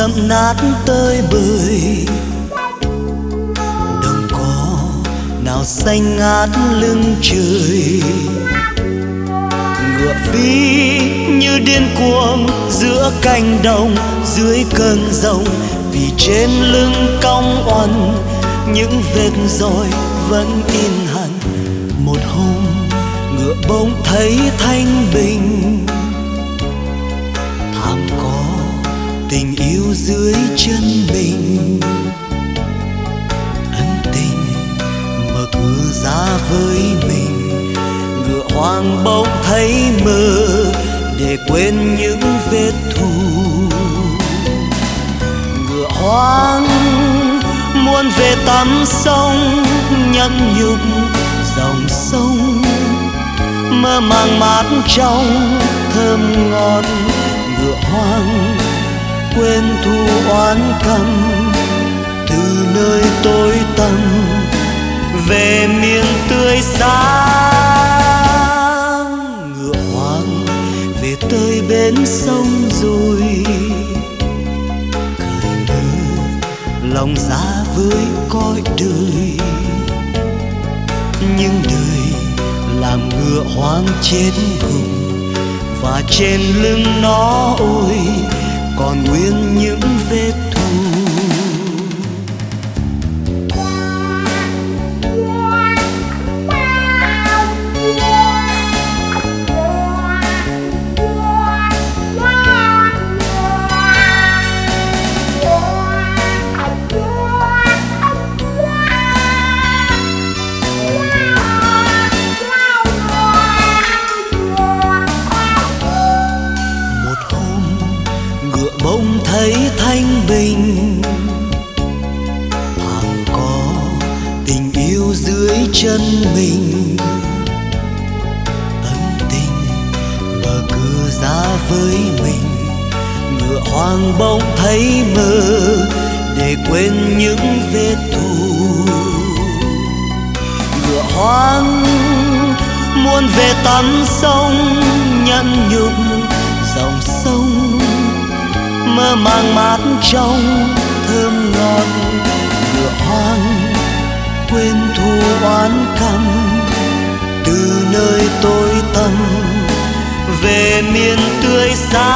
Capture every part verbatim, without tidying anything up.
dẫm nát tơi bời. Đồng cỏ nào xanh ngát lưng trời, ngựa phi như điên cuồng giữa cánh đồng, dưới cơn giông vì trên lưng cong oằn những vết roi vẫn in hằn. Một hôm ngựa bỗng thấy thanh bình, thảm có tình yêu dưới chân mình. Ân tình mở cửa ra với mình, ngựa hoang bỗng thấy mơ để quên những vết thù. Ngựa hoang muốn về tắm sông, nhẫn nhục dòng sông mơ màng mát trong thơm ngọt. Ngựa hoang quên thù oán căm, từ nơi tối tăm về miền tươi sáng. Ngựa hoang về tới bến sông rồi, cởi mở lòng ra với cõi đời. Nhưng đời làm ngựa hoang chết cùng, và trên lưng nó ôi còn nguyên những vết thù. Bỗng thấy thanh bình, thảm có tình yêu dưới chân mình. Ân tình mở cửa ra với mình, ngựa hoang bỗng thấy mơ để quên những vết thù. Ngựa hoang muốn về tắm sông, nhẫn nhục dòng sông mơ màng mát trong thơm ngọt. Ngựa hoang quên thù oán căm, từ nơi tối tăm về miền tươi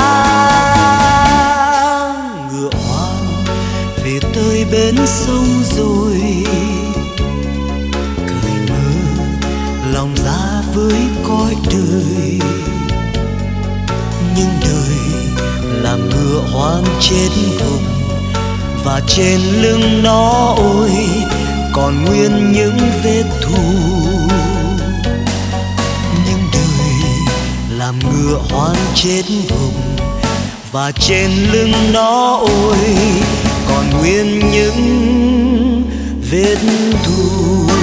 sáng. Ngựa hoang về tới bến sông rồi, cởi mở lòng ra với cõi đời. Nhưng đời làm ngựa hoang chết cùng, và trên lưng nó ôi còn nguyên những vết thù. Nhưng đời làm ngựa hoang chết cùng, và trên lưng nó ôi còn nguyên những vết thù.